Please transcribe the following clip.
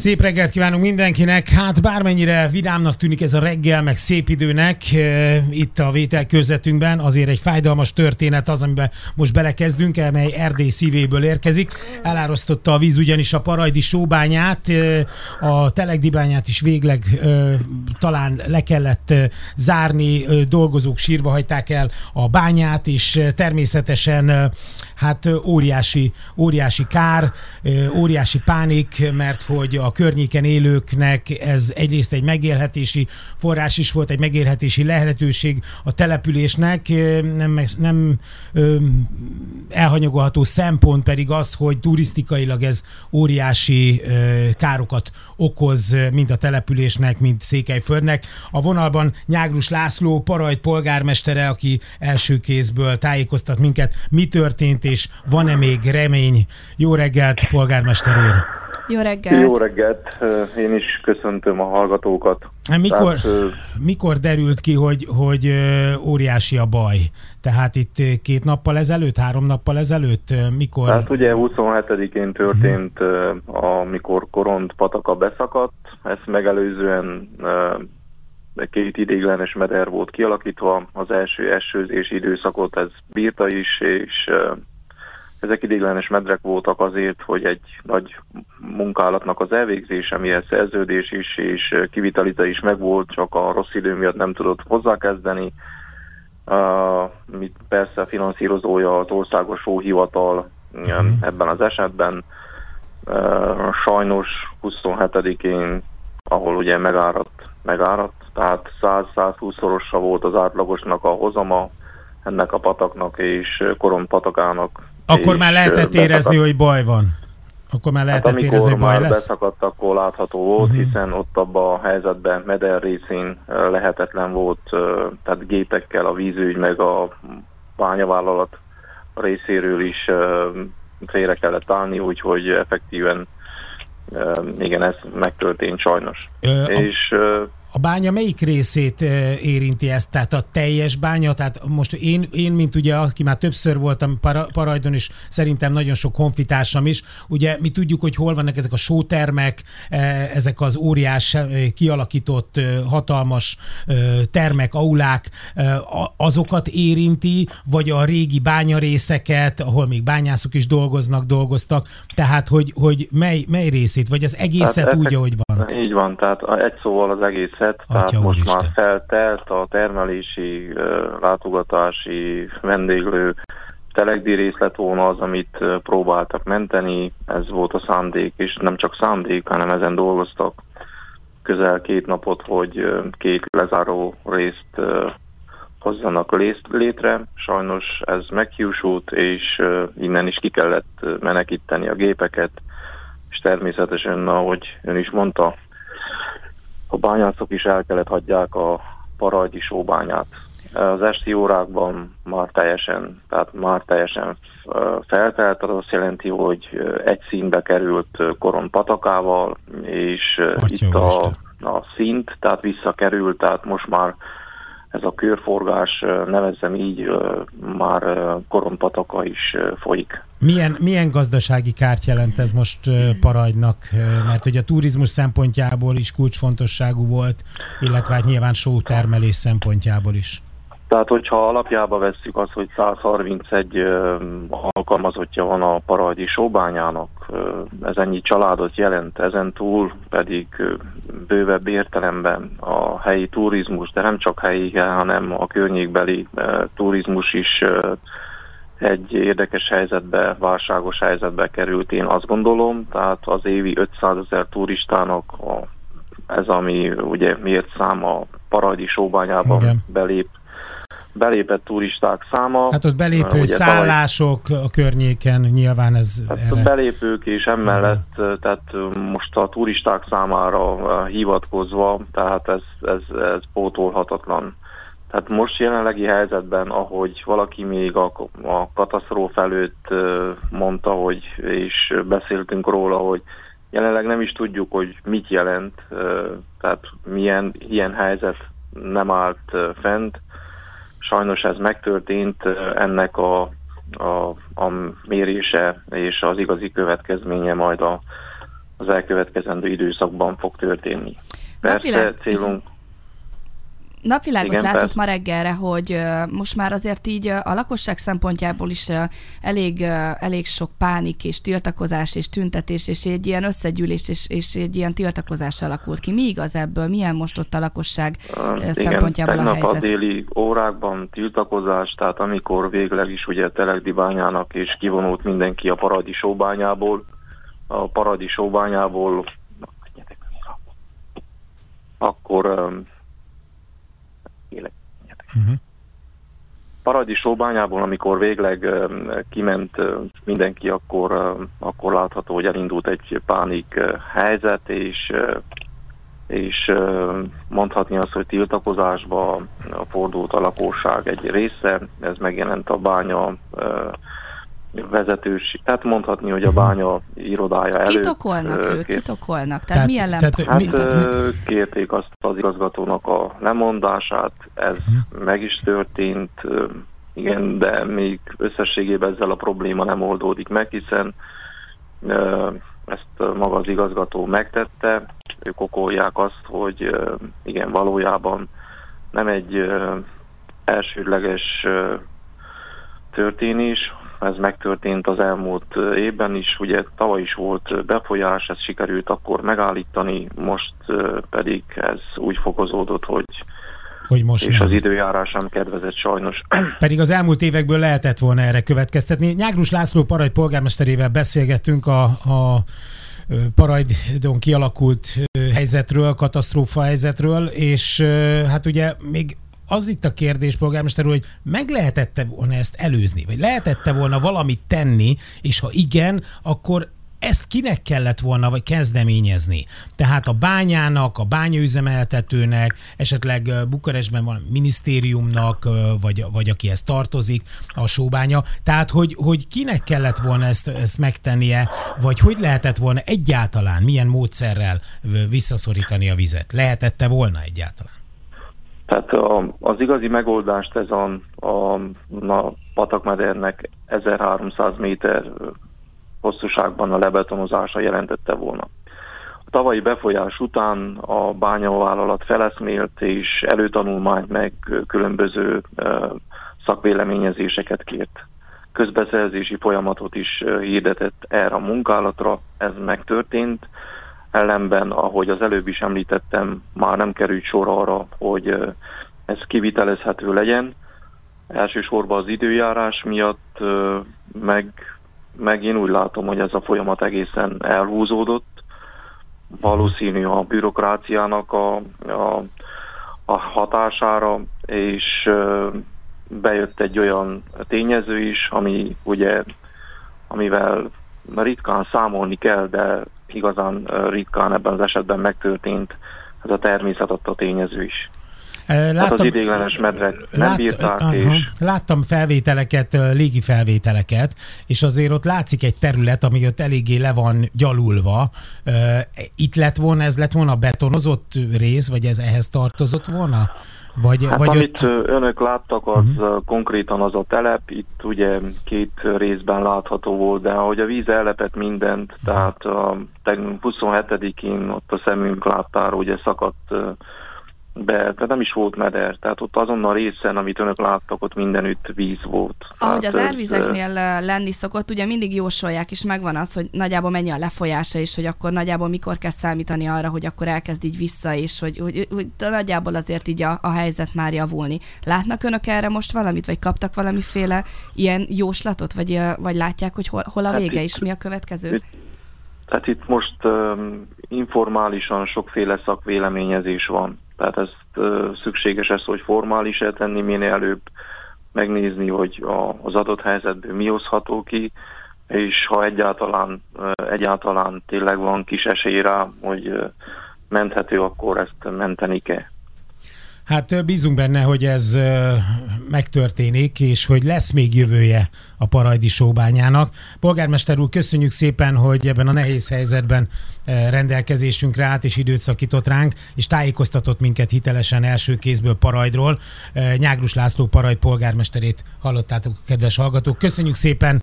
Szép reggelt kívánunk mindenkinek. Hát bármennyire vidámnak tűnik ez a reggel, meg szép időnek itt a vételkörzetünkben, azért egy fájdalmas történet az, amiben most belekezdünk, amely Erdély szívéből érkezik. Elárasztotta a víz ugyanis a parajdi sóbányát, a Telegdi bányát is végleg talán le kellett zárni, dolgozók sírva hagyták el a bányát, és természetesen hát óriási kár, óriási pánik, mert hogy a környéken élőknek ez egyrészt egy megélhetési forrás is volt, egy megélhetési lehetőség a településnek, nem elhanyagolható szempont pedig az, hogy turisztikailag ez óriási károkat okoz mind a településnek, mind Székelyföldnek. A vonalban Nyágrus László, Parajd polgármestere, aki első kézből tájékoztat minket, mi történt, és van-e még remény. Jó reggelt, polgármester úr! Jó reggelt! Jó reggelt! Én is köszöntöm a hallgatókat. Mikor derült ki, hogy óriási a baj? Tehát itt 2 nappal ezelőtt, 3 nappal ezelőtt? Mikor? Hát ugye 27-én történt, amikor Koront pataka beszakadt. Ezt megelőzően 2 ideiglenes meder volt kialakítva. Az első esőzési időszakot ez bírta is, és ezek ideiglenes medrek voltak azért, hogy egy nagy munkálatnak az elvégzése, mihez szerződés is és kivitaliza is megvolt, csak a rossz idő miatt nem tudott hozzákezdeni. Mit persze a finanszírozója az Országos Sóhivatal ebben az esetben. Sajnos 27-én, ahol ugye megáradt, tehát 100-120-szorosa volt az átlagosnak a hozama ennek a pataknak és Koront patakának. Akkor már lehetett érezni, hogy baj van. Akkor már lehetett érezni, hogy baj lesz? Amikor már beszakadt, akkor látható volt, hiszen ott abban a helyzetben meder részén lehetetlen volt, tehát gépekkel a vízügy meg a bányavállalat részéről is félre kellett állni, úgyhogy effektíven igen, ez megtörtént sajnos. A bánya melyik részét érinti ezt? Tehát a teljes bánya? Tehát most én mint ugye, aki már többször voltam Parajdon, és szerintem nagyon sok honfitársam is, ugye mi tudjuk, hogy hol vannak ezek a sótermek, ezek az óriás kialakított hatalmas termek, aulák, azokat érinti, vagy a régi bányarészeket, ahol még bányászok is dolgoztak, tehát hogy mely részét, vagy az egészet úgy, ahogy van? Így van, tehát egy szóval az egészet. Tehát most már feltelt a termelési, látogatási, vendéglő Telegdi rész lett volna az, amit próbáltak menteni. Ez volt a szándék, és nem csak szándék, hanem ezen dolgoztak közel 2 napot, hogy 2 lezáró részt hozzanak létre. Sajnos ez meghiúsult, és innen is ki kellett menekíteni a gépeket, és természetesen, ahogy ön is mondta, a bányászok is el kellett hagyják a parajdi sóbányát. Az esti órákban már teljesen feltelt, az azt jelenti, hogy egy színbe került Koront patakával, és itt a szint, tehát visszakerült, tehát most már ez a körforgás, nevezzem így, már Koront pataka is folyik. Milyen gazdasági kárt jelent ez most Parajdnak? Mert hogy a turizmus szempontjából is kulcsfontosságú volt, illetve hát nyilván sótermelés szempontjából is. Tehát, hogyha alapjába vesszük azt, hogy 131 alkalmazottja van a parajdi sóbányának, ez ennyi családot jelent, ezen túl pedig bővebb értelemben a helyi turizmus, de nem csak helyi, hanem a környékbeli turizmus is egy érdekes helyzetbe, válságos helyzetbe került, én azt gondolom, tehát az évi 500 000 turistának ez, ami ugye miért szám a parajdi sóbányában belépett turisták száma. Hát ott belépő ugye, szállások a környéken, nyilván ez erre. Belépők és emellett, tehát most a turisták számára hivatkozva, tehát ez pótolhatatlan. Tehát most jelenlegi helyzetben, ahogy valaki még a katasztrófa előtt mondta, és beszéltünk róla, hogy jelenleg nem is tudjuk, hogy mit jelent, tehát ilyen helyzet nem állt fent. Sajnos ez megtörtént, ennek a mérése és az igazi következménye majd az elkövetkezendő időszakban fog történni. Persze célunk... Napvilágot látott ma reggelre, hogy most már azért így a lakosság szempontjából is elég sok pánik és tiltakozás és tüntetés, és egy ilyen összegyűlés és egy ilyen tiltakozás alakult ki. Mi igaz ebből? Milyen most ott a lakosság szempontjából a helyzet? A déli órákban tiltakozás, tehát amikor végleg is ugye Telegdi bányának és kivonult mindenki a Paradisóbányából, akkor Paradisóbányából, amikor végleg kiment mindenki, akkor látható, hogy elindult egy pánik helyzet, és mondhatni azt, hogy tiltakozásba fordult a lakosság egy része, ez megjelent a bánya vezetős, tehát mondhatni, hogy a bánya irodája előtt. Kit okolnak? Tehát mi ellen? Kérték azt az igazgatónak a lemondását, ez meg is történt, igen, de még összességében ezzel a probléma nem oldódik meg, hiszen ezt maga az igazgató megtette, ők okolják azt, hogy igen, valójában nem egy elsődleges történés, ez megtörtént az elmúlt évben is, ugye tavaly is volt befolyás, ezt sikerült akkor megállítani, most pedig ez úgy fokozódott, hogy most és nem. Az időjárás sem kedvezett sajnos. Pedig az elmúlt évekből lehetett volna erre következtetni. Nyágrus László Parajd polgármesterével beszélgettünk a Parajdon kialakult helyzetről, katasztrófa helyzetről, és hát ugye még az itt a kérdés, polgármester úr, hogy meg lehetette volna ezt előzni, vagy lehetette volna valamit tenni, és ha igen, akkor ezt kinek kellett volna, vagy kezdeményezni? Tehát a bányának, a bányaüzemeltetőnek, esetleg Bukarestben van minisztériumnak, vagy akihez tartozik a sóbánya. Tehát, hogy kinek kellett volna ezt megtennie, vagy hogy lehetett volna egyáltalán, milyen módszerrel visszaszorítani a vizet? Lehetette volna egyáltalán? Tehát az igazi megoldást ez a patakmedernek 1300 méter hosszúságban a lebetonozása jelentette volna. A tavalyi befolyás után a bányavállalat feleszmélt és előtanulmányt meg különböző szakvéleményezéseket kért. Közbeszerzési folyamatot is hirdetett erre a munkálatra, ez megtörtént. Ellenben, ahogy az előbb is említettem, már nem került sor arra, hogy ez kivitelezhető legyen. Elsősorban az időjárás miatt, meg én úgy látom, hogy ez a folyamat egészen elhúzódott. Valószínű a bürokráciának a hatására, és bejött egy olyan tényező is, amivel ritkán számolni kell, de igazán ritkán ebben az esetben megtörtént, ez a természet adta tényező is. Hát az ideiglenes medrek nem bírták. Láttam felvételeket, légi felvételeket, és azért ott látszik egy terület, ami ott eléggé le van gyalulva. Ez lett volna betonozott rész, vagy ez ehhez tartozott volna? Amit önök láttak, az konkrétan az a telep, itt ugye 2 részben látható volt, de ahogy a víz ellepett mindent, tehát 27-én ott a szemünk láttára ugye szakadt be, tehát nem is volt meder, tehát ott azon a részen, amit önök láttak, ott mindenütt víz volt. Ahogy tehát az árvizeknél lenni szokott, ugye mindig jósolják, és megvan az, hogy nagyjából mennyi a lefolyása, és hogy akkor nagyjából mikor kell számítani arra, hogy akkor elkezd így vissza, és hogy nagyjából azért így a helyzet már javulni. Látnak önök erre most valamit, vagy kaptak valamiféle ilyen jóslatot, vagy látják, hogy hol a vége, és mi a következő? Tehát itt most informálisan sokféle szakvéleményezés van. Tehát ezt szükséges ez, hogy formális tenni, minél előbb megnézni, hogy az adott helyzetből mi hozható ki, és ha egyáltalán tényleg van kis esély rá, hogy menthető, akkor ezt menteni kell. Hát bízunk benne, hogy ez megtörténik, és hogy lesz még jövője a parajdi sóbányának. Polgármester úr, köszönjük szépen, hogy ebben a nehéz helyzetben rendelkezésünkre állt, és időt szakított ránk, és tájékoztatott minket hitelesen első kézből Parajdról. Nyágrus László Parajd polgármesterét hallottátok, kedves hallgatók. Köszönjük szépen,